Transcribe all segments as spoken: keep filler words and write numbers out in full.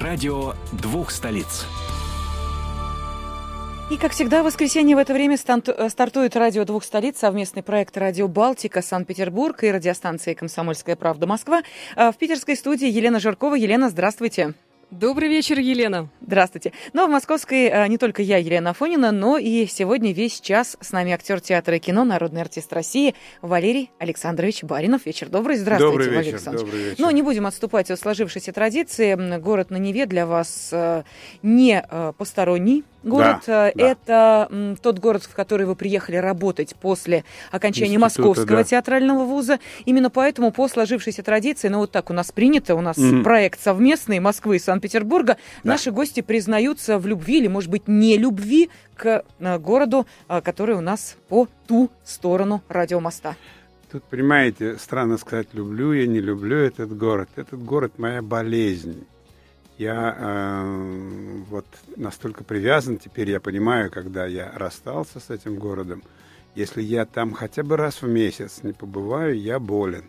Радио двух столиц. И, как всегда, в воскресенье в это время стартует «Радио двух столиц», совместный проект «Радио Балтика», Санкт-Петербург и радиостанции «Комсомольская правда», Москва. В питерской студии Елена Жиркова. Елена, здравствуйте. Добрый вечер, Елена. Здравствуйте. Ну, а в московской не только я, Елена Афонина, но и сегодня весь час с нами актер театра и кино, народный артист России Валерий Александрович Баринов. Вечер добрый. Здравствуйте, добрый Валерий вечер, Александрович. Добрый вечер. Но не будем отступать от сложившейся традиции. Город на Неве для вас не посторонний город. Да, Это да. тот город, в который вы приехали работать после окончания Института, Московского да. театрального вуза. Именно поэтому по сложившейся традиции, ну вот так у нас принято, у нас mm-hmm. проект совместный Москвы и Санкт-Петербурга, да. наши гости признаются в любви или, может быть, не любви к городу, который у нас по ту сторону радиомоста. Тут, понимаете, странно сказать, люблю я, не люблю этот город. Этот город — моя болезнь. Я э, вот настолько привязан, теперь я понимаю, когда я расстался с этим городом, если я там хотя бы раз в месяц не побываю, я болен.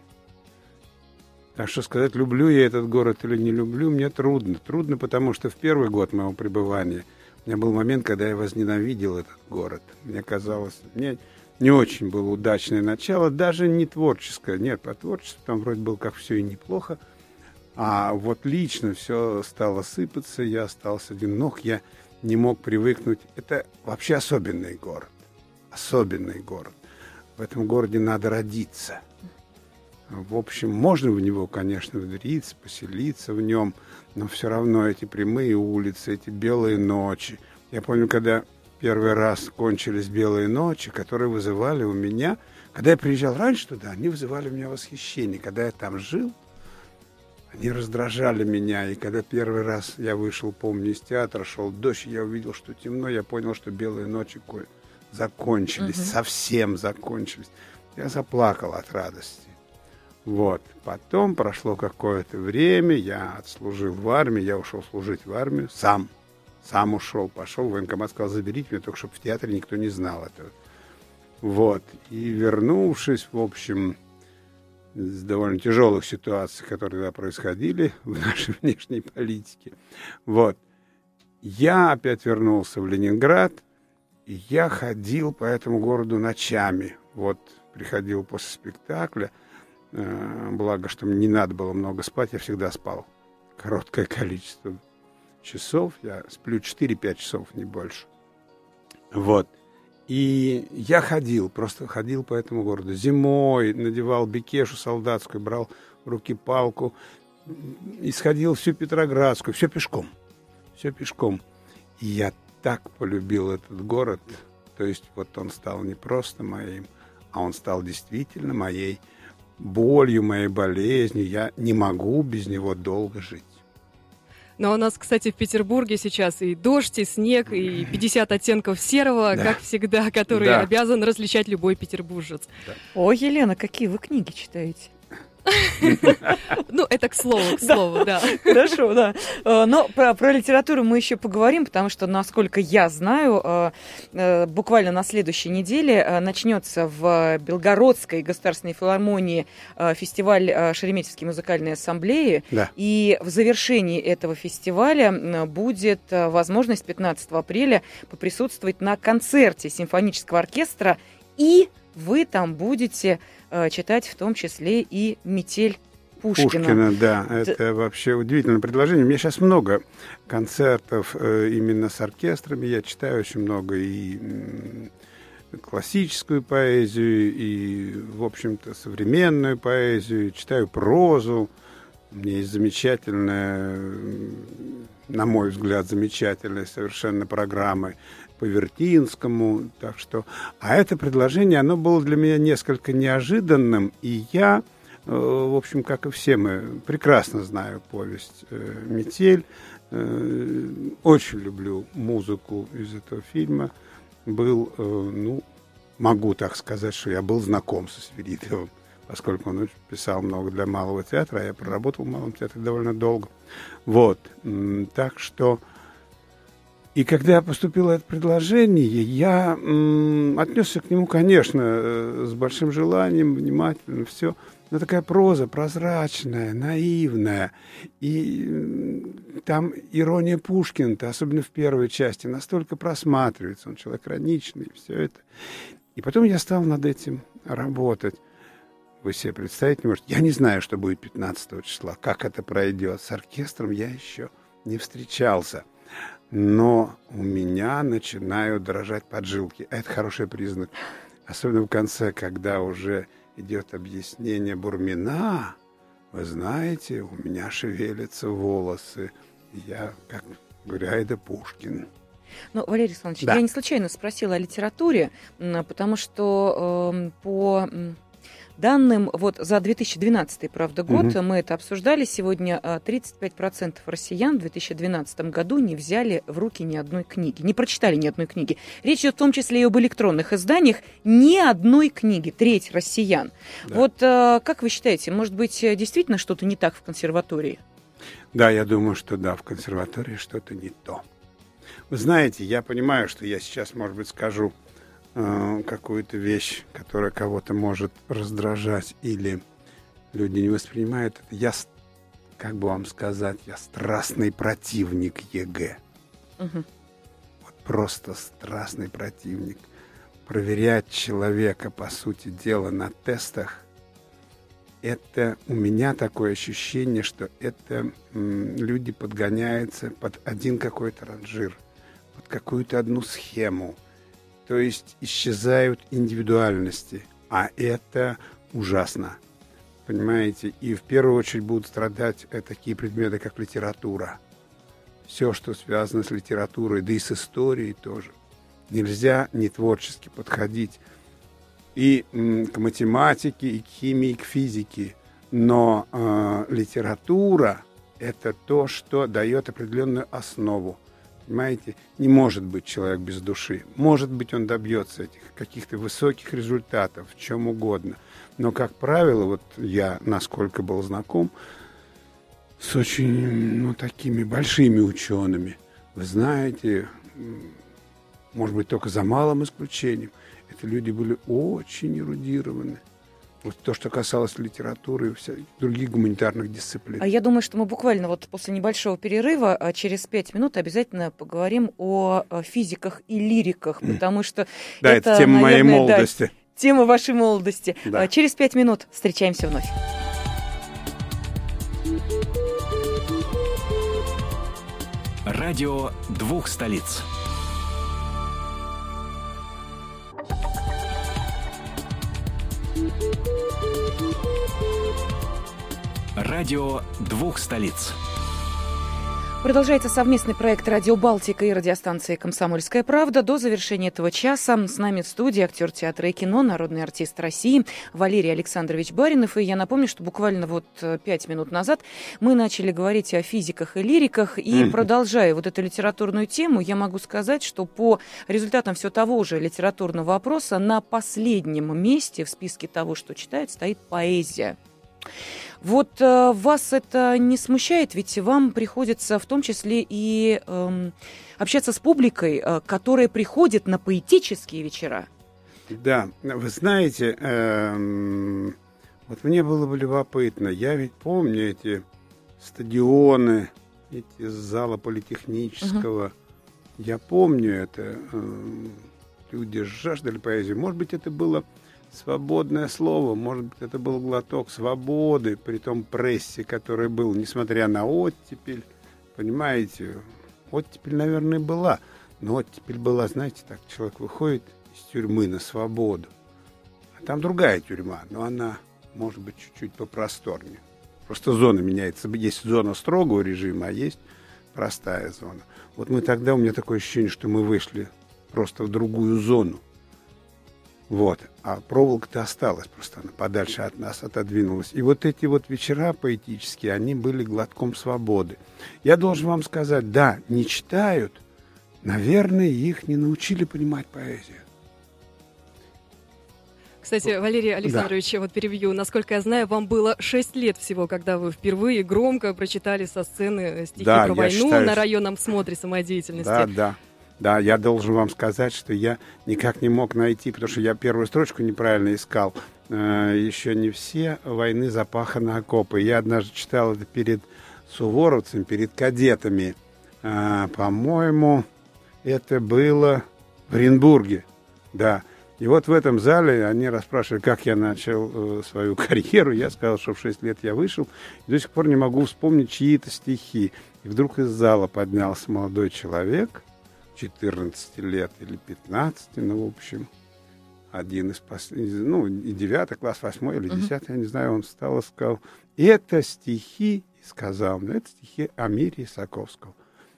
Так что сказать, люблю я этот город или не люблю, мне трудно. Трудно, потому что в первый год моего пребывания у меня был момент, когда я возненавидел этот город. Мне казалось, мне не очень было удачное начало, даже не творческое. Нет, по творчеству там вроде было как все и неплохо. А вот лично все стало сыпаться, я остался одинок, я не мог привыкнуть. Это вообще особенный город. Особенный город. В этом городе надо родиться. В общем, можно в него, конечно, внедриться, поселиться в нем, но все равно эти прямые улицы, эти белые ночи. Я помню, когда первый раз кончились белые ночи, которые вызывали у меня... Когда я приезжал раньше туда, они вызывали у меня восхищение. Когда я там жил, они раздражали меня. И когда первый раз я вышел, помню, из театра, шел дождь, я увидел, что темно, я понял, что белые ночи закончились, угу. совсем закончились. Я заплакал от радости. Вот. Потом прошло какое-то время, я отслужил в армии, я ушел служить в армию, сам. Сам ушел, пошел в военкомат, сказал, заберите меня, только чтобы в театре никто не знал этого. Вот. И вернувшись, в общем... с довольно тяжелых ситуаций, которые тогда происходили в нашей внешней политике. Вот. Я опять вернулся в Ленинград, и я ходил по этому городу ночами. Вот, приходил после спектакля, э, благо, что мне не надо было много спать, я всегда спал короткое количество часов, я сплю четыре-пять часов, не больше. Вот. И я ходил, просто ходил по этому городу. Зимой надевал бекешу солдатскую, брал в руки палку, исходил всю Петроградскую, все пешком, все пешком. И я так полюбил этот город, то есть вот он стал не просто моим, а он стал действительно моей болью, моей болезнью. Я не могу без него долго жить. Но у нас, кстати, в Петербурге сейчас и дождь, и снег, и пятьдесят оттенков серого, да. как всегда, который да. обязан различать любой петербуржец. Да. О, Елена, какие вы книги читаете? Ну, это к слову, к слову, да. Хорошо, да. Но про, про литературу мы еще поговорим, потому что, насколько я знаю, буквально на следующей неделе начнется в Белгородской государственной филармонии фестиваль Шереметьевской музыкальной ассамблеи. Да. И в завершении этого фестиваля будет возможность пятнадцатого апреля поприсутствовать на концерте симфонического оркестра, и вы там будете э, читать в том числе и «Метель» Пушкина. Пушкина, да. Это Т... вообще удивительное предложение. У меня сейчас много концертов э, именно с оркестрами. Я читаю очень много и э, классическую поэзию, и, в общем-то, современную поэзию. Читаю прозу. У меня есть замечательная, на мой взгляд, замечательная совершенно программа по Вертинскому, так что... А это предложение, оно было для меня несколько неожиданным, и я, э, в общем, как и все мы, прекрасно знаю повесть э, «Метель», э, очень люблю музыку из этого фильма, был, э, ну, могу так сказать, что я был знаком со Свиридовым, поскольку он писал много для Малого театра, а я проработал в Малом театре довольно долго. Вот, так что... И когда поступило это предложение, я м, отнесся к нему, конечно, с большим желанием, внимательно, все. Но такая проза прозрачная, наивная. И м, там ирония Пушкина, особенно в первой части, настолько просматривается. Он человек ироничный, все это. И потом я стал над этим работать. Вы себе представить не можете. Я не знаю, что будет пятнадцатого числа, как это пройдет. С оркестром я еще не встречался. Но у меня начинают дрожать поджилки. Это хороший признак. Особенно в конце, когда уже идет объяснение Бурмина. Вы знаете, у меня шевелятся волосы. Я, как говорю, Айда Пушкин. Ну, Валерий Александрович, Да. я не случайно спросила о литературе, м, потому что э, по м, данным вот за две тысячи двенадцатый, правда, год, Мгм. мы это обсуждали сегодня, э, тридцать пять процентов россиян в две тысячи двенадцатом году не взяли в руки ни одной книги, не прочитали ни одной книги. Речь идет в том числе и об электронных изданиях, ни одной книги, треть россиян. Да. Вот э, как вы считаете, может быть, э, действительно что-то не так в консерватории? Да, я думаю, что да, в консерватории что-то не то. Вы знаете, я понимаю, что я сейчас, может быть, скажу э, какую-то вещь, которая кого-то может раздражать или люди не воспринимают это. Я, с- как бы вам сказать, я страстный противник ЕГЭ. Мгм. Вот просто страстный противник. Проверять человека, по сути дела, на тестах, это у меня такое ощущение, что это м, люди подгоняются под один какой-то ранжир, под какую-то одну схему. То есть исчезают индивидуальности, а это ужасно. Понимаете? И в первую очередь будут страдать э, такие предметы, как литература. Все, что связано с литературой, да и с историей тоже. Нельзя не творчески подходить и м, к математике, и к химии, и к физике. Но э, литература – это то, что дает определенную основу. Понимаете, не может быть человек без души. Может быть, он добьется этих каких-то высоких результатов в чем угодно. Но, как правило, вот я, насколько был знаком с очень, ну, такими большими учеными, вы знаете, м, может быть, только за малым исключением, это люди были очень эрудированы. Вот то, что касалось литературы и всяких других гуманитарных дисциплин. А я думаю, что мы буквально вот после небольшого перерыва, а, через пять минут обязательно поговорим о, о физиках и лириках, потому что Да, это, это тема моей наверное, да, молодости. тема вашей молодости. Да. А, Через пять минут встречаемся вновь. Радио двух столиц. Радио двух столиц. Продолжается совместный проект «Радио Балтика» и радиостанции «Комсомольская правда». До завершения этого часа с нами в студии актер театра и кино, народный артист России Валерий Александрович Баринов. И я напомню, что буквально вот пять минут назад мы начали говорить о физиках и лириках. И Мгм. продолжая вот эту литературную тему, я могу сказать, что по результатам все того же литературного опроса на последнем месте в списке того, что читают, стоит поэзия. Вот э, вас это не смущает, ведь вам приходится в том числе и эм, общаться с публикой, э, которая приходит на поэтические вечера. Да, вы знаете, эм, вот мне было бы любопытно, я ведь помню эти стадионы, эти зала политехнического, я помню это, эм, люди жаждали поэзии, может быть, это было свободное слово, может быть, это был глоток свободы при том прессе, который был, несмотря на оттепель, понимаете, оттепель, наверное, была, но оттепель была, знаете, так, человек выходит из тюрьмы на свободу, а там другая тюрьма, но она, может быть, чуть-чуть попросторнее. Просто зона меняется, есть зона строгого режима, а есть простая зона. Вот мы тогда, у меня такое ощущение, что мы вышли просто в другую зону. Вот. А проволока-то осталась, просто она подальше от нас отодвинулась. И вот эти вот вечера поэтические, они были глотком свободы. Я должен вам сказать, да, не читают, наверное, их не научили понимать поэзию. Кстати, Валерий Александрович, да. вот перебью. Насколько я знаю, вам было шесть лет всего, когда вы впервые громко прочитали со сцены стихи да, про войну считаю, на районном смотре самодеятельности. Да, да. Да, я должен вам сказать, что я никак не мог найти, потому что я первую строчку неправильно искал. Еще не все войны запаханы окопы. Я однажды читал это перед суворовцами, перед кадетами. По-моему, это было в Оренбурге. Да. И вот в этом зале они расспрашивали, как я начал э, свою карьеру. Я сказал, что в шесть лет я вышел. И до сих пор не могу вспомнить чьи-то стихи. И вдруг из зала поднялся молодой человек, четырнадцати лет или пятнадцати, ну, в общем, один из последних, ну, и девятый класс, восьмой или десятый, uh-huh. я не знаю, он встал и сказал, это стихи, и сказал мне, это стихи Амире Исаковского.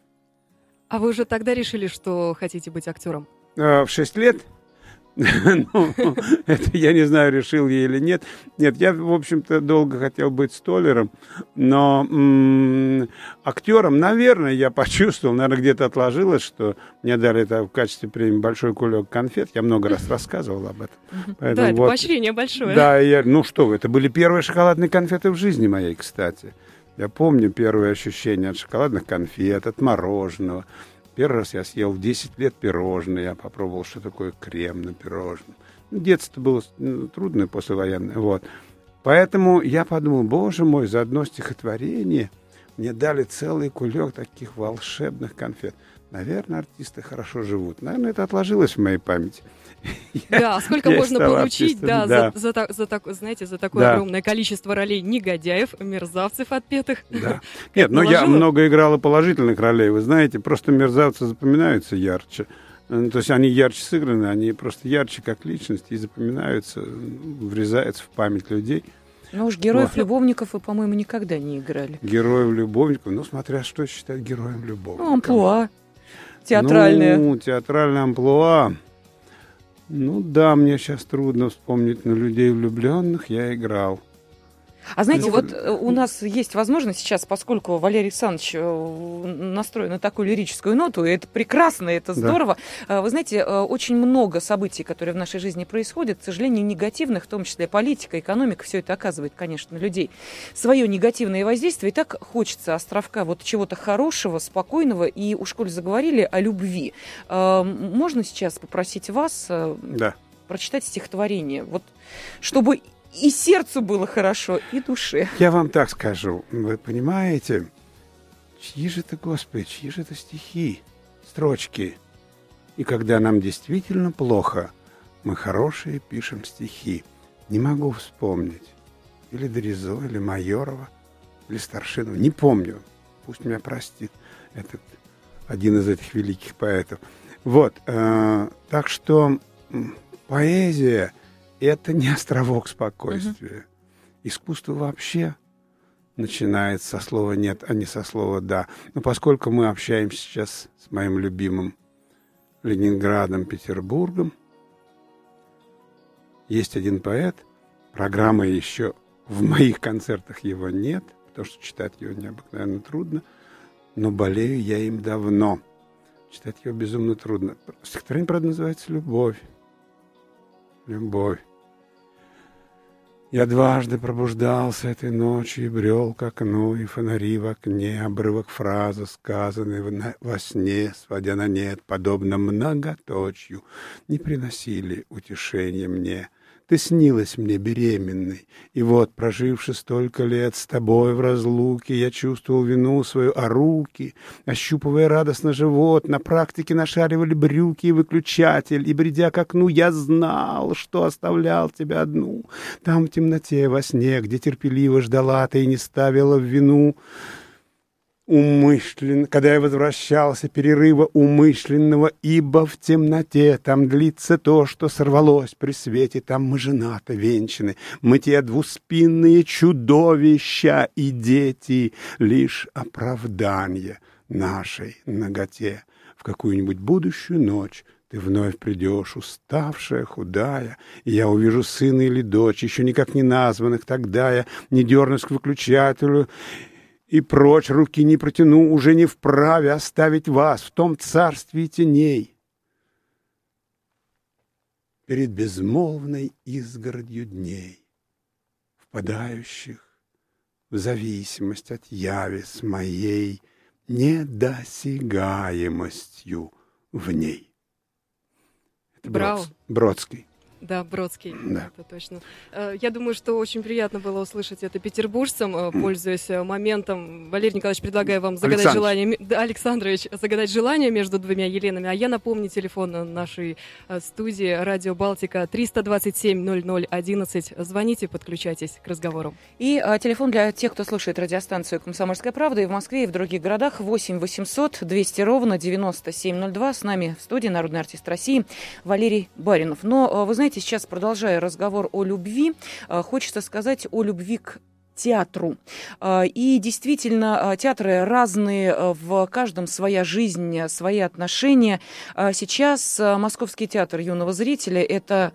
А вы уже тогда решили, что хотите быть актером? А, в шесть лет? Ну, это я не знаю, решил я или нет. Нет, я, в общем-то, долго хотел быть столяром, но м- актером, наверное, я почувствовал, наверное, где-то отложилось, что мне дали это в качестве премии большой кулек конфет. Я много раз рассказывал об этом. Поэтому да, это вот, поощрение большое. Да, я, ну что вы, это были первые шоколадные конфеты в жизни моей, кстати. Я помню первые ощущения от шоколадных конфет, от мороженого. Первый раз я съел в десять лет пирожное, я попробовал, что такое крем на пирожном. Детство было ну, трудное послевоенное, вот. Поэтому я подумал, боже мой, за одно стихотворение мне дали целый кулек таких волшебных конфет. Наверное, артисты хорошо живут. Наверное, это отложилось в моей памяти. Да, сколько можно получить, да, да. За, за, за, за, знаете, за такое да. огромное количество ролей негодяев, мерзавцев отпетых. Да. Нет, но я много играл и положительных ролей, вы знаете, просто мерзавцы запоминаются ярче. То есть они ярче сыграны, они просто ярче как личности и запоминаются, врезаются в память людей. Ну уж героев-любовников вы, по-моему, никогда не играли. Героев-любовников, ну смотря что считать героем-любовником. Ну, амплуа театральное. Ну, театральное амплуа. Ну да, мне сейчас трудно вспомнить, но людей влюбленных я играл. А знаете, ну, вот у нас есть возможность сейчас, поскольку Валерий Александрович настроен на такую лирическую ноту, и это прекрасно, это здорово. Да. Вы знаете, очень много событий, которые в нашей жизни происходят, к сожалению, негативных, в том числе политика, экономика, все это оказывает, конечно, на людей свое негативное воздействие. И так хочется островка вот чего-то хорошего, спокойного, и уж коль заговорили о любви. Можно сейчас попросить вас да. прочитать стихотворение, вот, чтобы... И сердцу было хорошо, и душе. Я вам так скажу. Вы понимаете, чьи же это, Господи, чьи же это стихи, строчки? И когда нам действительно плохо, мы хорошие пишем стихи. Не могу вспомнить. Или Доризо, или Майорова, или Старшинова. Не помню. Пусть меня простит этот, один из этих великих поэтов. Вот. Э, так что поэзия... Это не островок спокойствия. Uh-huh. Искусство вообще начинается со слова «нет», а не со слова «да». Но поскольку мы общаемся сейчас с моим любимым Ленинградом, Петербургом, есть один поэт, программы еще в моих концертах его нет, потому что читать его необыкновенно трудно, но болею я им давно. Читать его безумно трудно. Стихотворение, правда, называется «Любовь». Любовь. Я дважды пробуждался этой ночью и брел к окну, и фонари в окне, обрывок фразы, сказанной во сне, сводя на нет, подобно многоточью, не приносили утешения мне. Ты снилась мне беременной, и вот, проживши столько лет с тобой в разлуке, я чувствовал вину свою, а руки, ощупывая радостно живот, на практике нашаривали брюки и выключатель, и, бредя к окну, я знал, что оставлял тебя одну. Там в темноте во сне, где терпеливо ждала ты и не ставила в вину, умышленно, когда я возвращался, перерыва умышленного, ибо в темноте там длится то, что сорвалось при свете, там мы женаты, венчаны, мы те двуспинные чудовища и дети, лишь оправдание нашей наготе. В какую-нибудь будущую ночь ты вновь придешь, уставшая, худая, и я увижу сына или дочь, еще никак не названных, тогда я не дернусь к выключателю, и прочь руки не протяну, уже не вправе оставить вас в том царстве теней. Перед безмолвной изгородью дней, впадающих в зависимость от яви с моей недосягаемостью в ней. Это Браво. Бродский. Да, Бродский, да. Это точно. Я думаю, что очень приятно было услышать это петербуржцам, пользуясь моментом. Валерий Николаевич, предлагаю вам загадать Александрович. желание, да, Александрович, загадать желание между двумя Еленами. А я напомню телефон нашей студии «Радио Балтика» триста двадцать семь ноль ноль одиннадцать. Звоните, подключайтесь к разговору. И а, телефон для тех, кто слушает радиостанцию «Комсомольская правда» и в Москве, и в других городах восемь восемьсот двести ровно девяносто семь ноль два. С нами в студии народный артист России Валерий Баринов. Но, вы знаете, сейчас, продолжая разговор о любви, хочется сказать о любви к театру. И действительно, театры разные, в каждом своя жизнь, свои отношения. Сейчас Московский театр юного зрителя – это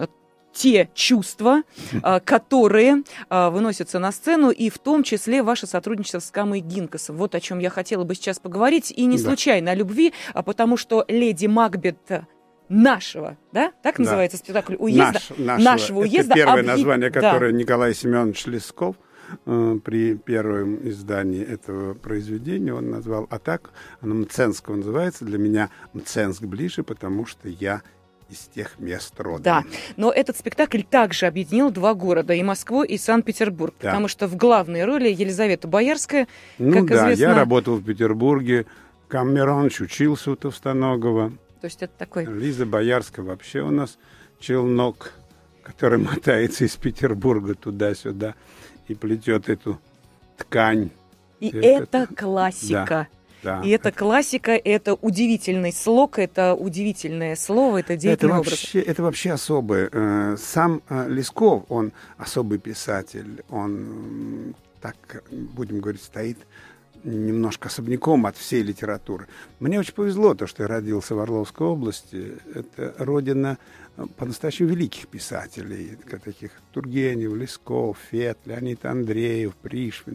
те чувства, которые выносятся на сцену, и в том числе ваше сотрудничество с Камой Гинкасом. Вот о чем я хотела бы сейчас поговорить. И не Да. случайно о любви, а потому что «Леди Макбет» нашего, да? Так Да. называется спектакль уезда. Наш, нашего. Нашего уезда. Это первое объ- название, да. которое Николай Семенович Лесков э, при первом издании этого произведения он назвал. А так оно Мценского называется. Для меня Мценск ближе, потому что я из тех мест родом. Да, но этот спектакль также объединил два города, и Москву, и Санкт-Петербург, Да. потому что в главной роли Елизавета Боярская, Ну как да, известно... я работал в Петербурге, Камеронович учился у Товстоногова. То есть это такой... Лиза Боярская вообще у нас челнок, который мотается из Петербурга туда-сюда и плетет эту ткань. И это- это классика. Да. И это классика, это удивительный слог, это удивительное слово, это Это удивительный образ. вообще, это вообще особое. Э, Сам э, Лесков, он особый писатель, он, м, так будем говорить, стоит немножко особняком от всей литературы. Мне очень повезло, то, что я родился в Орловской области. Это родина э, по-настоящему великих писателей, как таких Тургенев, Лесков, Фет, Леонид Андреев, Пришвин.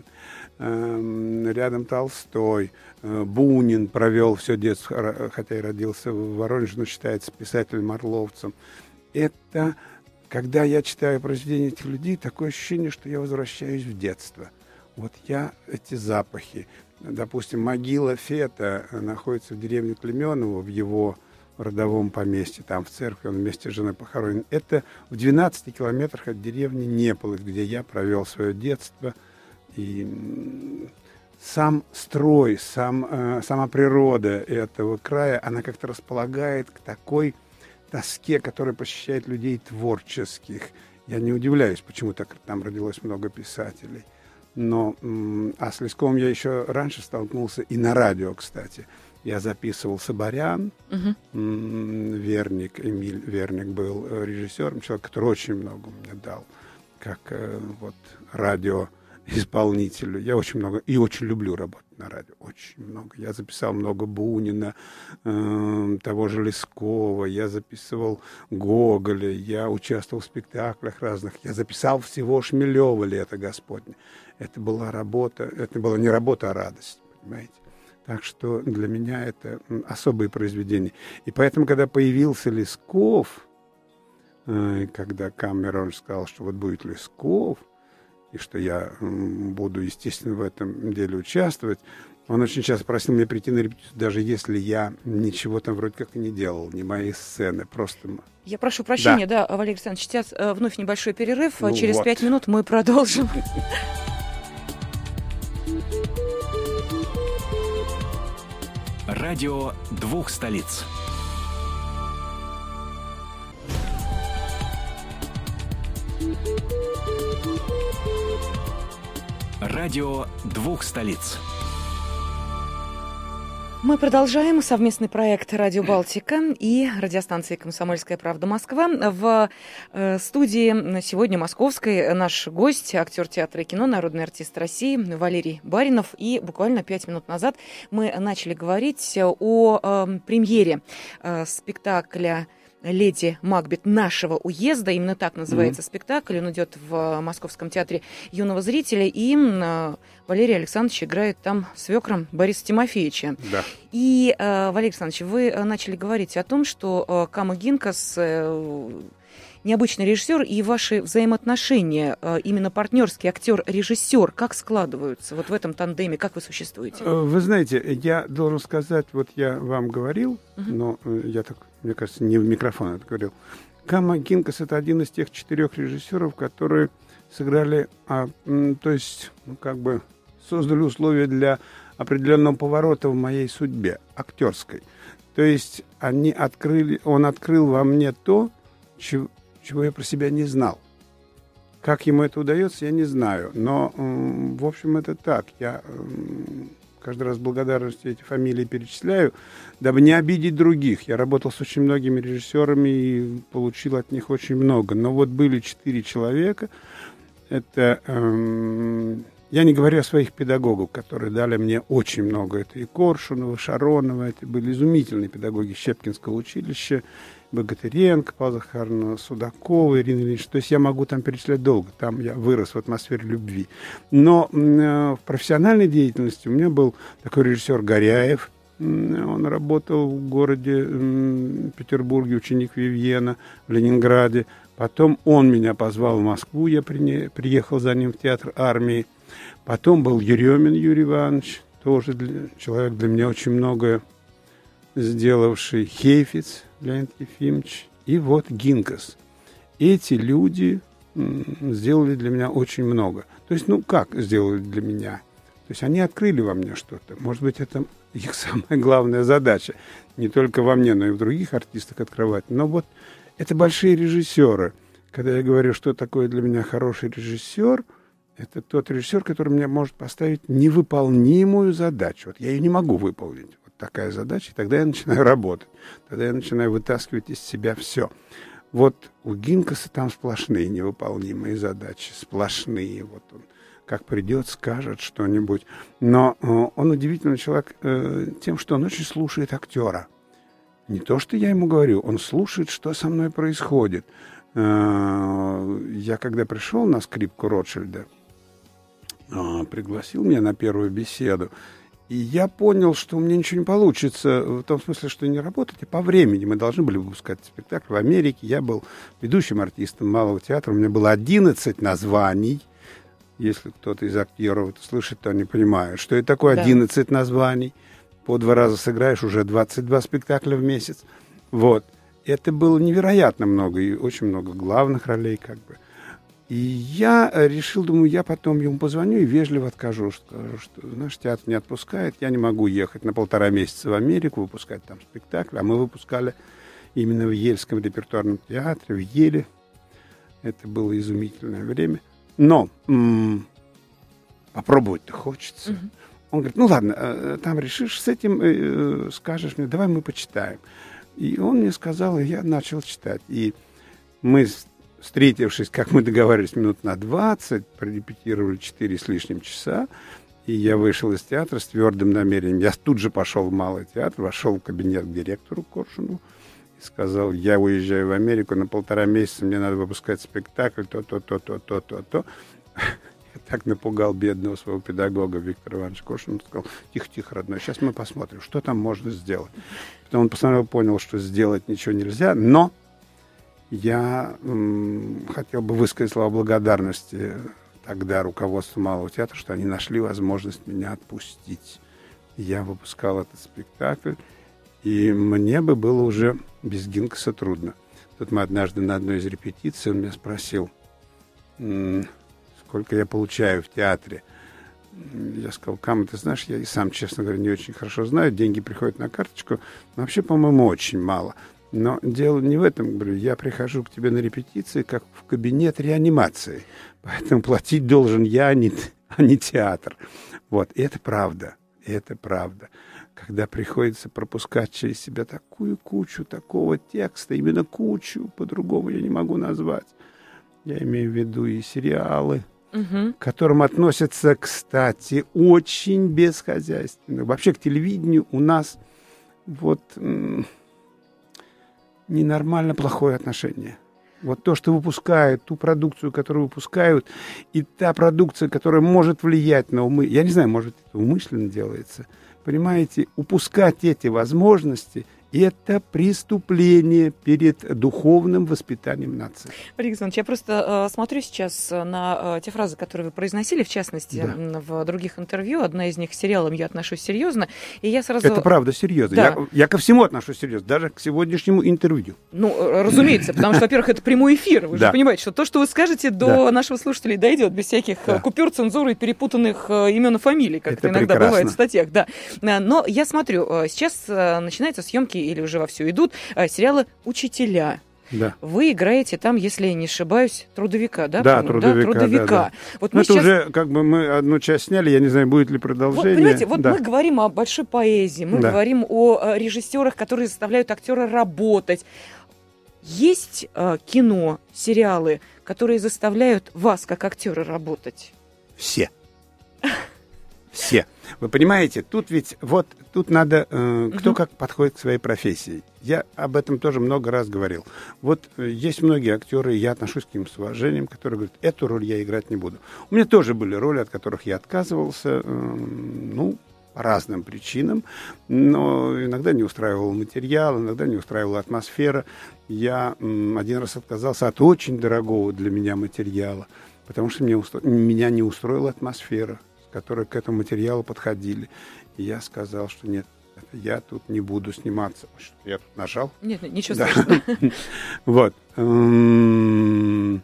Эм, Рядом Толстой, э, Бунин провел все детство, р- хотя и родился в Воронеже, но считается писателем-орловцем. Это, когда я читаю произведения этих людей, такое ощущение, что я возвращаюсь в детство. Вот я эти запахи. Допустим, могила Фета находится в деревне Клеменово, в его родовом поместье, там в церкви, он вместе с женой похоронен. Это в двенадцати километрах от деревни Неполы, где я провел свое детство. И м, сам строй, сам, э, сама природа этого края, она как-то располагает к такой тоске, которая посещает людей творческих. Я не удивляюсь, почему так там родилось много писателей. Но, м, а с Лесковым я еще раньше столкнулся, и на радио, кстати. Я записывал «Соборян», Мгм. м, Верник, Эмиль Верник был э, режиссером, человек, который очень много мне дал, как э, вот радиоисполнителю. Я очень много, и очень люблю работать на радио, очень много. Я записал много Бунина, э, того же Лескова, я записывал Гоголя, я участвовал в спектаклях разных, я записал всего Шмелева «Лето Господне». Это была работа, это была не работа, а радость, понимаете? Так что для меня это м, особые произведения. И поэтому, когда появился Лесков, э, когда Камерон сказал, что вот будет Лесков, и что я м, буду, естественно, в этом деле участвовать, он очень часто просил меня прийти на репетицию, даже если я ничего там вроде как и не делал, не мои сцены, просто... м- Я прошу прощения, да, Валерий Александрович, сейчас э, вновь небольшой перерыв, Ну через вот. пять минут мы продолжим. Радио двух столиц. Радио двух столиц. Мы продолжаем совместный проект «Радио Балтика» и радиостанции «Комсомольская правда. Москва». В э, студии сегодня московской наш гость, актер театра и кино, народный артист России Валерий Баринов. И буквально пять минут назад мы начали говорить о э, премьере э, спектакля «Леди Макбет» нашего уезда. Именно так называется mm-hmm. спектакль. Он идет в Московском театре юного зрителя. И э, Валерий Александрович играет там свекром Бориса Тимофеевича. Да. И, э, Валерий Александрович, вы начали говорить о том, что э, Кама Гинкас э, необычный режиссер, и ваши взаимоотношения, именно партнерский актер-режиссер, как складываются вот в этом тандеме, как вы существуете? Вы знаете, я должен сказать, вот я вам говорил, uh-huh. но я так, мне кажется, не в микрофон это говорил. Кама Гинкас — это один из тех четырех режиссеров, которые сыграли, а, то есть, ну, как бы создали условия для определенного поворота в моей судьбе, актерской. То есть они открыли, он открыл во мне то, чего, чего я про себя не знал. Как ему это удается, я не знаю. Но, в общем, это так. Я каждый раз с благодарностью эти фамилии перечисляю, дабы не обидеть других. Я работал с очень многими режиссерами и получил от них очень много. Но вот были четыре человека. Это... Эм, я не говорю о своих педагогах, которые дали мне очень много. Это и Коршунова, Шаронова, это были изумительные педагоги Щепкинского училища, Богатыренко, Павла Захаровна Судакова, Ирина Ильинична. То есть я могу там перечислять долго. Там я вырос в атмосфере любви. Но э, в профессиональной деятельности у меня был такой режиссер Горяев. Он работал в городе э, Петербурге, ученик Вивьена, в Ленинграде. Потом он меня позвал в Москву, я при, приехал за ним в театр армии. Потом был Еремин Юрий Иванович, тоже для, человек для меня очень многое сделавший. Хейфиц Леонид Ефимович. И вот Гинкас. Эти люди м, сделали для меня очень много. То есть, ну как сделали для меня? То есть они открыли во мне что-то. Может быть, это их самая главная задача. Не только во мне, но и в других артистах открывать. Но вот это большие режиссеры. Когда я говорю, что такое для меня хороший режиссер, это тот режиссер, который мне может поставить невыполнимую задачу. Вот я ее не могу выполнить. Вот такая задача, и тогда я начинаю работать. Тогда я начинаю вытаскивать из себя все. Вот у Гинкаса там сплошные невыполнимые задачи. Сплошные. Вот он как придет, скажет что-нибудь. Но э, он удивительный человек э, тем, что он очень слушает актера. Не то, что я ему говорю, он слушает, что со мной происходит. Э, я когда пришел на скрипку Ротшильда, пригласил меня на первую беседу, и я понял, что у меня ничего не получится, в том смысле, что не работать, а по времени. Мы должны были выпускать спектакль в Америке. Я был ведущим артистом Малого театра, у меня было одиннадцать названий. Если кто-то из актеров это слышит, то они понимают, что это такое одиннадцать да. названий. По два раза сыграешь, уже двадцать два спектакля в месяц. Вот. Это было невероятно много, и очень много главных ролей, как бы. И я решил, думаю, я потом ему позвоню и вежливо откажу, скажу, что наш театр не отпускает, я не могу ехать на полтора месяца в Америку, выпускать там спектакль, а мы выпускали именно в Ельском репертуарном театре, в Еле. Это было изумительное время. Но м- попробовать-то хочется. Uh-huh. Он говорит, ну ладно, там решишь с этим, э, скажешь мне, давай мы почитаем. И он мне сказал, и я начал читать. И мы... Встретившись, как мы договаривались, минут на двадцать, прорепетировали четыре с лишним часа, и я вышел из театра с твердым намерением. Я тут же пошел в Малый театр, вошел в кабинет к директору Коршунову и сказал, я уезжаю в Америку на полтора месяца, мне надо выпускать спектакль, то-то, то-то, то-то, то. Я так напугал бедного своего педагога Виктора Ивановича Коршунова, сказал, тихо-тихо, родной, сейчас мы посмотрим, что там можно сделать. Потом он посмотрел, понял, что сделать ничего нельзя, но я м, хотел бы высказать слова благодарности тогда руководству Малого театра, что они нашли возможность меня отпустить. Я выпускал этот спектакль, и мне бы было уже без Гинкаса трудно. Тут мы однажды на одной из репетиций, он меня спросил, м, сколько я получаю в театре. Я сказал, Кама, ты знаешь, я и сам, честно говоря, не очень хорошо знаю, деньги приходят на карточку, но вообще, по-моему, очень мало. Но дело не в этом, говорю, я прихожу к тебе на репетиции, как в кабинет реанимации, поэтому платить должен я, а не, а не театр. Вот, и это правда, и это правда. Когда приходится пропускать через себя такую кучу такого текста, именно кучу, по-другому я не могу назвать. Я имею в виду и сериалы, угу. к которым относятся, кстати, очень бесхозяйственно. Вообще к телевидению у нас вот... ненормально плохое отношение. Вот то, что выпускают, ту продукцию, которую выпускают, и та продукция, которая может влиять на умы, я не знаю, может, это умышленно делается, понимаете, упускать эти возможности это преступление перед духовным воспитанием нации. Борис Александрович, я просто э, смотрю сейчас на э, те фразы, которые вы произносили, в частности, Да. в других интервью. Одна из них к сериалам я отношусь серьезно. И я сразу... Это правда серьезно. Да. Я, я ко всему отношусь серьезно, даже к сегодняшнему интервью. Ну, э, разумеется, потому что, во-первых, это прямой эфир. Вы Да. же понимаете, что то, что вы скажете, до Да. нашего слушателя дойдет без всяких Да. э, купюр, цензуры и перепутанных э, имен и фамилий, как это, Это иногда прекрасно. бывает в статьях. Да. Э, Но я смотрю, э, сейчас э, начинаются съемки, или уже вовсю идут, э, сериалы «Учителя». Да. Вы играете там, если я не ошибаюсь, трудовика, да? Да, по-моему? трудовика, да, трудовика. да. Вот Ну, мы это сейчас... уже, как бы, мы одну часть сняли, я не знаю, будет ли Вот, продолжение. понимаете, вот Да. мы говорим о большой поэзии, мы Да. говорим о э, режиссерах, которые заставляют актера работать. Есть э, кино, сериалы, которые заставляют вас, как актера, работать? Все. Все. Вы понимаете, тут ведь вот тут надо, э, кто Мгм. как подходит к своей профессии. Я об этом тоже много раз говорил. Вот э, есть многие актеры, я отношусь к ним с уважением, которые говорят, эту роль я играть не буду. У меня тоже были роли, от которых я отказывался, э, ну, по разным причинам, но иногда не устраивал материал, иногда не устраивала атмосфера. Я м, один раз отказался от очень дорогого для меня материала, потому что мне устро... меня не устроила атмосфера, которые к этому материалу подходили. И я сказал, что нет, это я тут не буду сниматься. Что, я тут нажал? Нет, нет, ничего Да. страшного. Вот. М,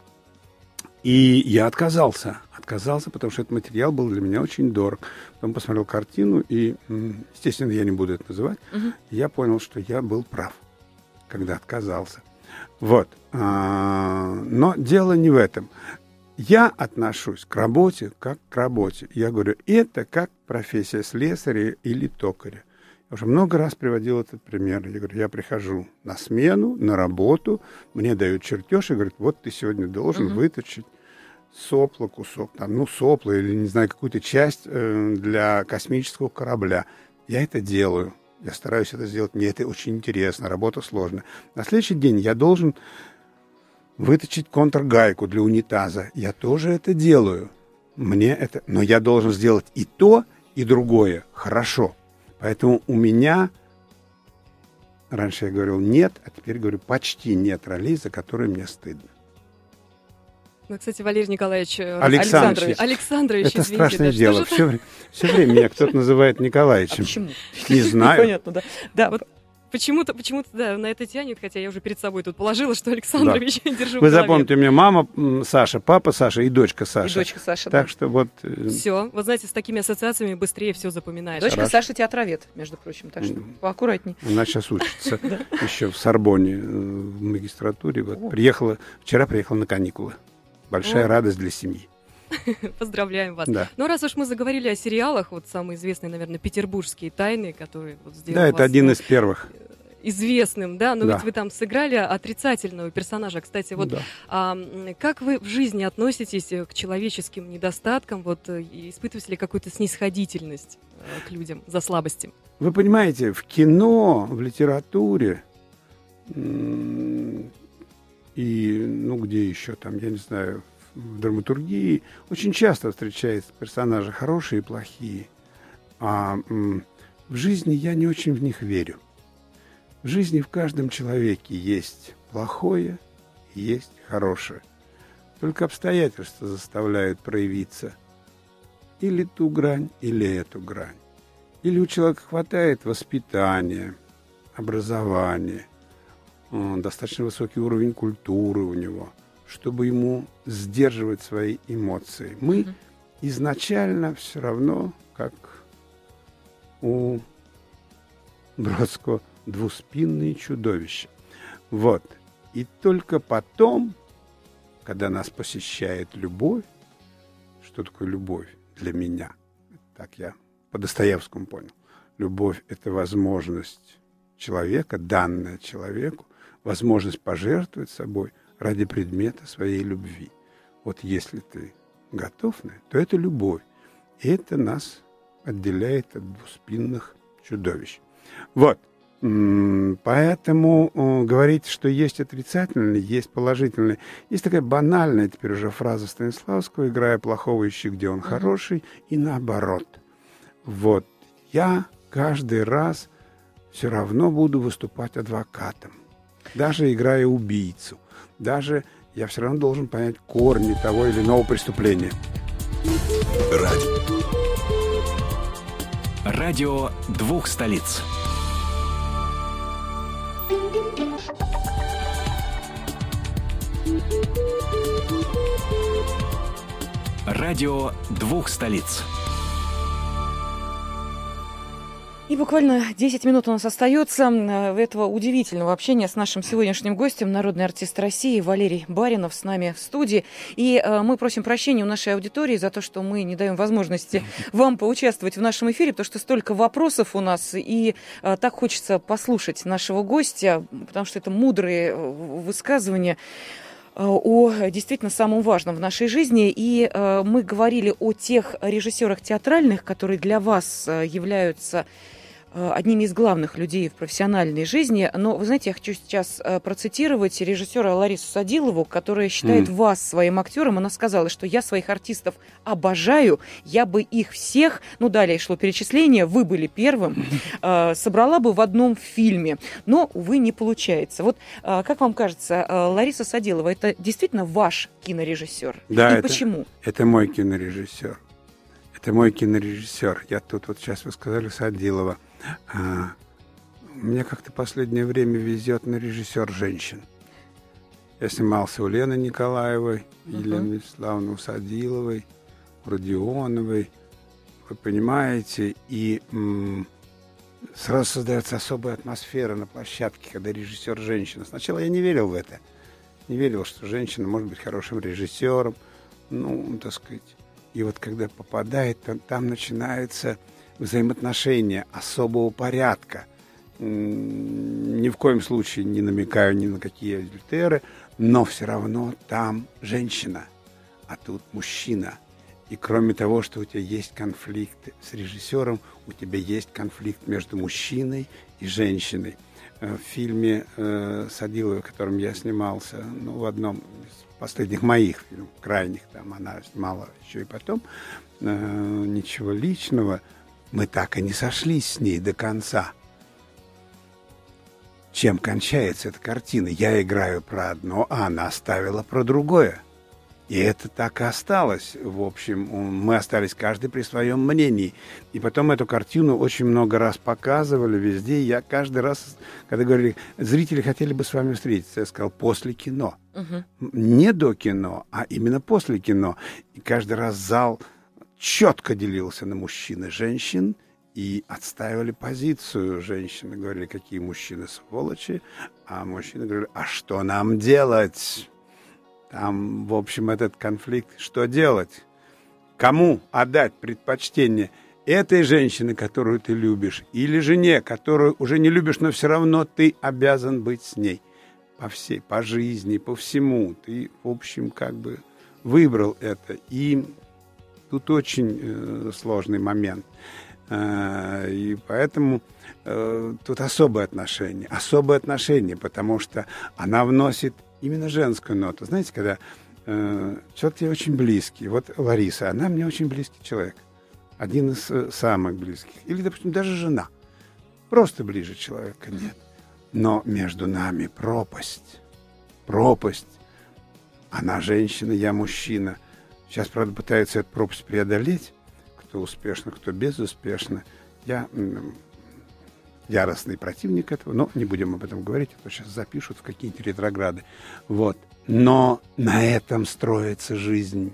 И я отказался. Отказался, потому что этот материал был для меня очень дорог. Потом посмотрел картину, и, м, естественно, я не буду это называть. Мгм. Я понял, что я был прав, когда отказался. Вот. А, Но дело не в этом. Я отношусь к работе как к работе. Я говорю, это как профессия слесаря или токаря. Я уже много раз приводил этот пример. Я говорю, я прихожу на смену, на работу, мне дают чертеж и говорят, вот ты сегодня должен Мгм. выточить сопло, кусок, там, ну, сопло или, не знаю, какую-то часть э, для космического корабля. Я это делаю. Я стараюсь это сделать. Мне это очень интересно, работа сложная. На следующий день я должен выточить контргайку для унитаза. Я тоже это делаю. Мне это... Но я должен сделать и то, и другое хорошо. Поэтому у меня... Раньше я говорил нет, а теперь говорю почти нет ролей, за которые мне стыдно. Ну, кстати, Валерий Николаевич э, Александрович. Александрович, Это извините, страшное да, что дело. же Все, вре- все время меня кто-то называет А Николаевичем. почему? Не знаю. Понятно, да. Да, Вот Почему-то, почему-то, да, на это тянет, хотя я уже перед собой тут положила, что Александрович держу в Вы голове. запомните, у меня мама м, Саша, папа Саша и дочка и Саша. дочка Саша. да. Так что вот... э, Все, вот знаете, с такими ассоциациями быстрее все запоминаешь. Дочка Хорошо. Саша театровед, между прочим, так что М. поаккуратней. Она сейчас учится еще в Сорбонне, э, в магистратуре. Вот О. приехала, вчера приехала на каникулы. Большая О. радость для семьи. Поздравляем вас. Да, Ну, раз уж мы заговорили о сериалах, вот самые известные, наверное, «Петербургские тайны», которые вот сделали да, это вас, один ну, из первых. известным, да, но Да. ведь вы там сыграли отрицательного персонажа. Кстати, вот Да. а, м, как вы в жизни относитесь э, к человеческим недостаткам? Вот э, и испытываете ли какую-то снисходительность э, к людям за слабости? Вы понимаете, в кино, в литературе м, и, ну, где еще там, я не знаю, в драматургии очень часто встречаются персонажи хорошие и плохие. А м, в жизни я не очень в них верю. В жизни в каждом человеке есть плохое и есть хорошее. Только обстоятельства заставляют проявиться или ту грань, или эту грань. Или у человека хватает воспитания, образования, э, достаточно высокий уровень культуры у него, чтобы ему сдерживать свои эмоции. Мы Мгм. изначально все равно, как у Бродского, двуспинные чудовища. Вот. И только потом, когда нас посещает любовь, что такое любовь для меня? Так я по Достоевскому понял. Любовь – это возможность человека, данная человеку, возможность пожертвовать собой ради предмета своей любви. Вот если ты готов на это, то это любовь. И это нас отделяет от двуспинных чудовищ. Вот. М, Поэтому э, говорить, что есть отрицательные, есть положительные. Есть такая банальная теперь уже фраза Станиславского: «Играя плохого, ищи, где он хороший», и наоборот. Вот. Я каждый раз все равно буду выступать адвокатом. Даже играя убийцу. Даже я все равно должен понять корни того или иного преступления. Радио. Радио двух столиц. Радио двух столиц. И буквально десять минут у нас остается этого удивительного общения с нашим сегодняшним гостем, народный артист России Валерий Баринов с нами в студии. И э, мы просим прощения у нашей аудитории за то, что мы не даем возможности вам поучаствовать в нашем эфире, потому что столько вопросов у нас, и э, так хочется послушать нашего гостя, потому что это мудрые высказывания о действительно самом важном в нашей жизни. И э, мы говорили о тех режиссерах театральных, которые для вас э, являются одними из главных людей в профессиональной жизни. Но, вы знаете, я хочу сейчас процитировать режиссера Ларису Садилову, которая считает mm. вас своим актером. Она сказала, что я своих артистов обожаю, я бы их всех, ну, далее шло перечисление, вы были первым, э, собрала бы в одном фильме. Но, увы, не получается. Вот э, как вам кажется, э, Лариса Садилова, это действительно ваш кинорежиссер? Да, и это, почему? Это мой кинорежиссер. Это мой кинорежиссер. Я тут вот сейчас вы сказали Садилова. А, мне как-то последнее время везет на режиссер женщин. Я снимался у Лены Николаевой, uh-huh. Елены Вячеславовны Садиловой, Родионовой. Вы понимаете, и м- сразу создается особая атмосфера на площадке, когда режиссер женщина. Сначала я не верил в это. Не верил, что женщина может быть хорошим режиссером. Ну, так сказать. И вот когда попадает, там, там начинается взаимоотношения особого порядка. Ни в коем случае не намекаю ни на какие адюльтеры, но все равно там женщина, а тут мужчина. И кроме того, что у тебя есть конфликт с режиссером, у тебя есть конфликт между мужчиной и женщиной. В фильме э, Садиловой, в котором я снимался, ну, в одном из последних моих фильмов, крайних, там она снимала еще и потом, э, ничего личного, мы так и не сошлись с ней до конца. Чем кончается эта картина? Я играю про одно, а она оставила про другое. И это так и осталось. В общем, мы остались каждый при своем мнении. И потом эту картину очень много раз показывали везде. Я каждый раз, когда говорили, зрители хотели бы с вами встретиться, я сказал, после кино. Угу. Не до кино, а именно после кино. И каждый раз зал четко делился на мужчин и женщин и отстаивали позицию. Женщины говорили, какие мужчины сволочи, а мужчины говорили, а что нам делать? Там, в общем, этот конфликт, что делать? Кому отдать предпочтение? Этой женщине, которую ты любишь, или жене, которую уже не любишь, но все равно ты обязан быть с ней по всей, по жизни, по всему. Ты, в общем, как бы выбрал это. И тут очень э, сложный момент. Э, и поэтому э, тут особое отношение. Особое отношение, потому что она вносит именно женскую ноту. Знаете, когда э, человек тебе очень близкий. Вот Лариса, она мне очень близкий человек. Один из э, самых близких. Или, допустим, даже жена. Просто ближе человека нет. Но между нами пропасть. Пропасть. Она женщина, я мужчина. Сейчас, правда, пытаются эту пропасть преодолеть. Кто успешно, кто безуспешно. Я м- яростный противник этого, но не будем об этом говорить, а то сейчас запишут в какие-нибудь ретрограды. Вот. Но на этом строится жизнь.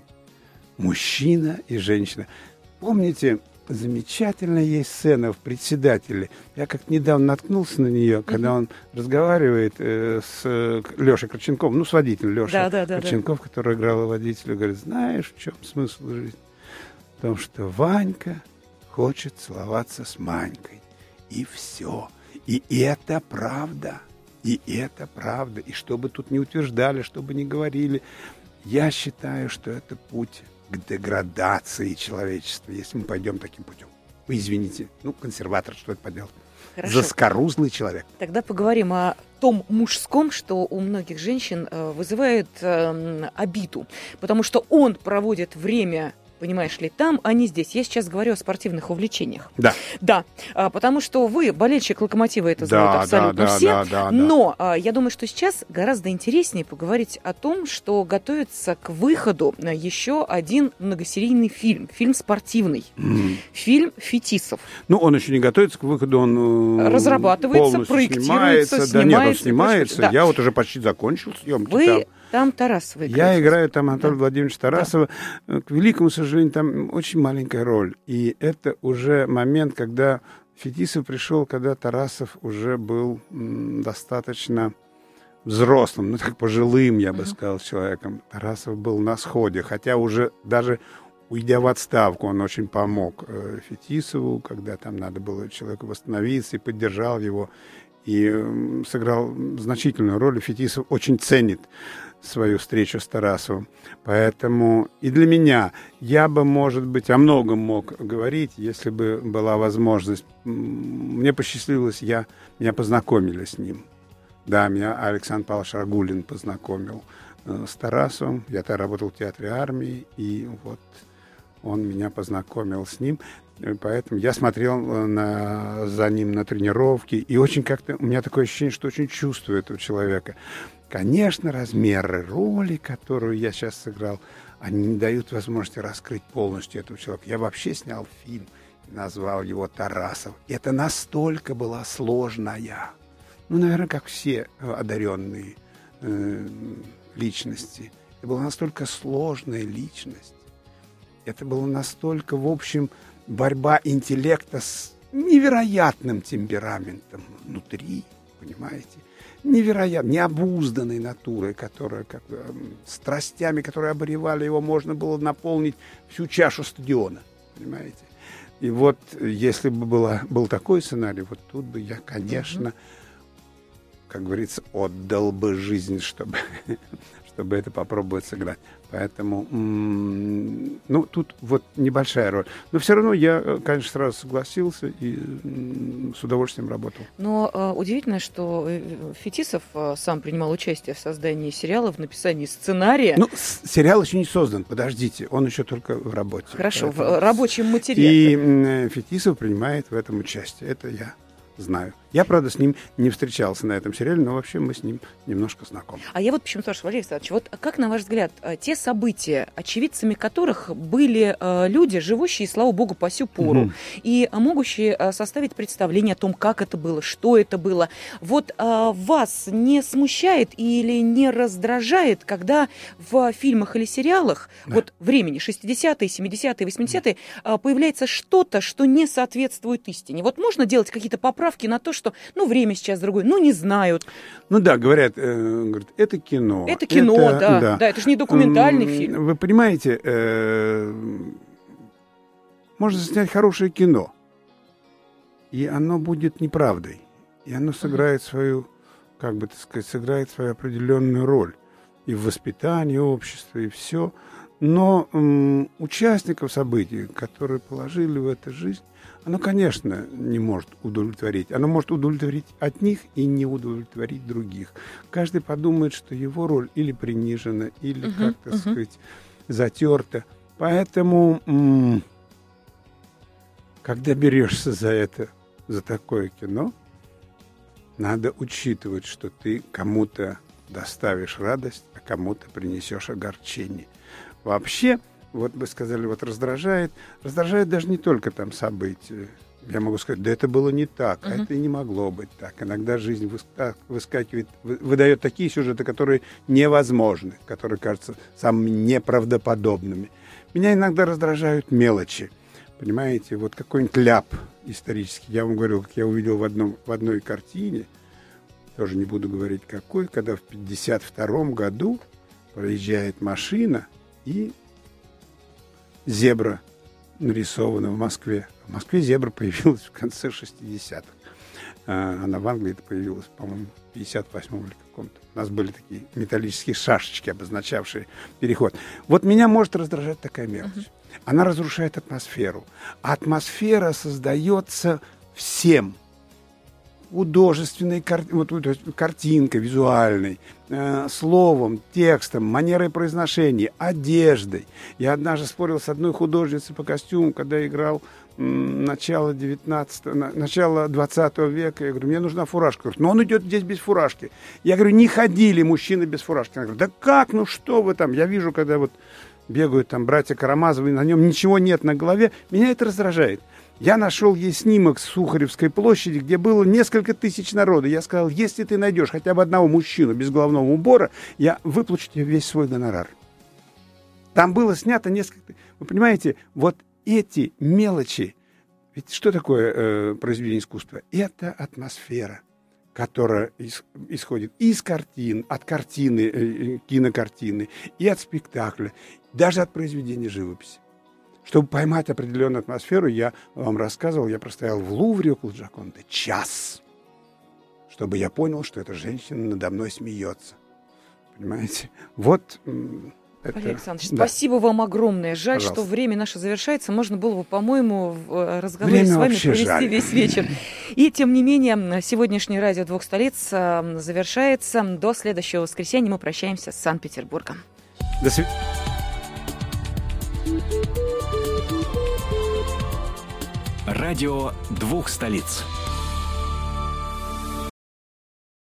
Мужчина и женщина. Помните, замечательная есть сцена в «Председателе». Я как-то недавно наткнулся на нее, когда он разговаривает э, с э, Лешей Корченковым, ну, с водителем Лешей да, да, да, Корченков, да. который играл водителя, говорит, знаешь, в чем смысл жизни? В том, что Ванька хочет целоваться с Манькой. И все. И это правда. И это правда. И что бы тут ни утверждали, что бы ни говорили, я считаю, что это путь к деградации человечества, если мы пойдем таким путем. Вы извините, ну, консерватор, что это поделать? Хорошо. Заскорузлый человек. Тогда поговорим о том мужском, что у многих женщин э, вызывает э, обиду. Потому что он проводит время понимаешь ли, там, а не здесь. Я сейчас говорю о спортивных увлечениях. Да. Да, а, потому что вы, болельщик «Локомотива», это Да, знают абсолютно да, все. да, да, да, но а, я думаю, что сейчас гораздо интереснее поговорить о том, что готовится к выходу еще один многосерийный фильм. Фильм спортивный. Mm. Фильм «Фетисов». Ну, он еще не готовится к выходу, он разрабатывается, проектируется, снимается. снимается. Да нет, он снимается. Да. Я вот уже почти закончил съемки. Вы там. Там Тарасова играете. Я играю там Анатолия да. Владимировича Тарасова. Да. К великому сожалению, там очень маленькая роль. И это уже момент, когда Фетисов пришел, когда Тарасов уже был м, достаточно взрослым, ну так пожилым, я бы uh-huh. сказал, человеком. Тарасов был на сходе, хотя уже даже уйдя в отставку, он очень помог э, Фетисову, когда там надо было человеку восстановиться, и поддержал его, и э, сыграл значительную роль. И Фетисов очень ценит свою встречу с Тарасовым. Поэтому и для меня, я бы, может быть, о многом мог говорить, если бы была возможность. Мне посчастливилось, я, меня познакомили с ним. Да, меня Александр Павлович Рагулин познакомил э, с Тарасовым. Я тогда работал в театре армии, и вот он меня познакомил с ним. Поэтому я смотрел на, за ним на тренировки, и очень как-то у меня такое ощущение, что очень чувствую этого человека. Конечно, размеры роли, которую я сейчас сыграл, они не дают возможности раскрыть полностью этого человека. Я вообще снял фильм, назвал его «Тарасов». Это настолько была сложная, ну, наверное, как все одаренные э, личности. Это была настолько сложная личность. Это было настолько, в общем, борьба интеллекта с невероятным темпераментом внутри, понимаете? Невероятно, необузданной натурой, которая, как, э, страстями, которые обуревали его, можно было наполнить всю чашу стадиона, понимаете? И вот, если бы было, был такой сценарий, вот тут бы я, конечно, как говорится, отдал бы жизнь, чтобы, чтобы это попробовать сыграть. Поэтому, м- ну, тут вот небольшая роль. Но все равно я, конечно, сразу согласился и м- с удовольствием работал. Но э, удивительно, что Фетисов э, сам принимал участие в создании сериала, в написании сценария. Ну, с- сериал еще не создан, подождите, он еще только в работе. Хорошо, поэтому... в рабочем материале. И м- Фетисов принимает в этом участие, это я знаю. Я, правда, с ним не встречался на этом сериале, но вообще мы с ним немножко знакомы. А я вот почему спрашиваю, Валерий Александрович, вот как, на ваш взгляд, те события, очевидцами которых были э, люди, живущие, слава богу, по сю пору, угу. и могущие э, составить представление о том, как это было, что это было, вот э, вас не смущает или не раздражает, когда в фильмах или сериалах да. вот времени шестидесятые, семидесятые, восьмидесятые э, появляется что-то, что не соответствует истине? Вот можно делать какие-то поправки на то, что, ну, время сейчас другое, ну, не знают. Ну да, говорят, э, говорят это кино. Это кино, это, да, да. да, это же не документальный М- фильм. Вы понимаете, э, можно снять хорошее кино, и оно будет неправдой, и оно сыграет свою, как бы так сказать, сыграет свою определенную роль и в воспитании общества, и все. Но м- участников событий, которые положили в эту жизнь, оно, конечно, не может удовлетворить. Оно может удовлетворить одних и не удовлетворить других. Каждый подумает, что его роль или принижена, или, uh-huh, как-то uh-huh. сказать, затерта. Поэтому, м- когда берешься за это, за такое кино, надо учитывать, что ты кому-то доставишь радость, а кому-то принесешь огорчение. Вообще, вот вы сказали, вот раздражает. Раздражает даже не только там события. Я могу сказать, да это было не так, uh-huh. а это и не могло быть так. Иногда жизнь выскакивает, выдает такие сюжеты, которые невозможны, которые кажутся самыми неправдоподобными. Меня иногда раздражают мелочи. Понимаете, вот какой-нибудь ляп исторический. Я вам говорил, как я увидел в, одном, в одной картине, тоже не буду говорить какой, когда в пятьдесят втором году проезжает машина и зебра нарисована в Москве. В Москве зебра появилась в конце шестидесятых. Она в Англии это появилась, по-моему, в пятьдесят восьмом или каком-то. У нас были такие металлические шашечки, обозначавшие переход. Вот меня может раздражать такая мелочь. Uh-huh. Она разрушает атмосферу. А атмосфера создается всем. художественной кар... вот, то есть картинкой, визуальной, э, словом, текстом, манерой произношения, одеждой. Я однажды спорил с одной художницей по костюму, когда играл м, начало девятнадцатого, начало двадцатого века. Я говорю, мне нужна фуражка. Говорит, но он идет здесь без фуражки. Я говорю, не ходили мужчины без фуражки. Она говорит, да как, ну что вы там? Я вижу, когда вот бегают там братья Карамазовы, на нем ничего нет на голове. Меня это раздражает. Я нашел ей снимок с Сухаревской площади, где было несколько тысяч народа. Я сказал, если ты найдешь хотя бы одного мужчину без головного убора, я выплачу тебе весь свой гонорар. Там было снято несколько... Вы понимаете, вот эти мелочи... Ведь что такое э, произведение искусства? Это атмосфера, которая ис- исходит из картин, от картины, э, кинокартины, и от спектакля, даже от произведения живописи. Чтобы поймать определенную атмосферу, я вам рассказывал, я простоял в Лувре около Джоконды час, чтобы я понял, что эта женщина надо мной смеется. Понимаете? Вот это... Валерий Александрович, да. спасибо вам огромное. Жаль, Пожалуйста. что время наше завершается. Можно было бы, по-моему, в разговоре Время с вами вообще провести жаль. весь вечер. И, тем не менее, сегодняшнее радио двух столиц завершается. До следующего воскресенья мы прощаемся с Санкт-Петербургом. До свидания. Радио двух столиц.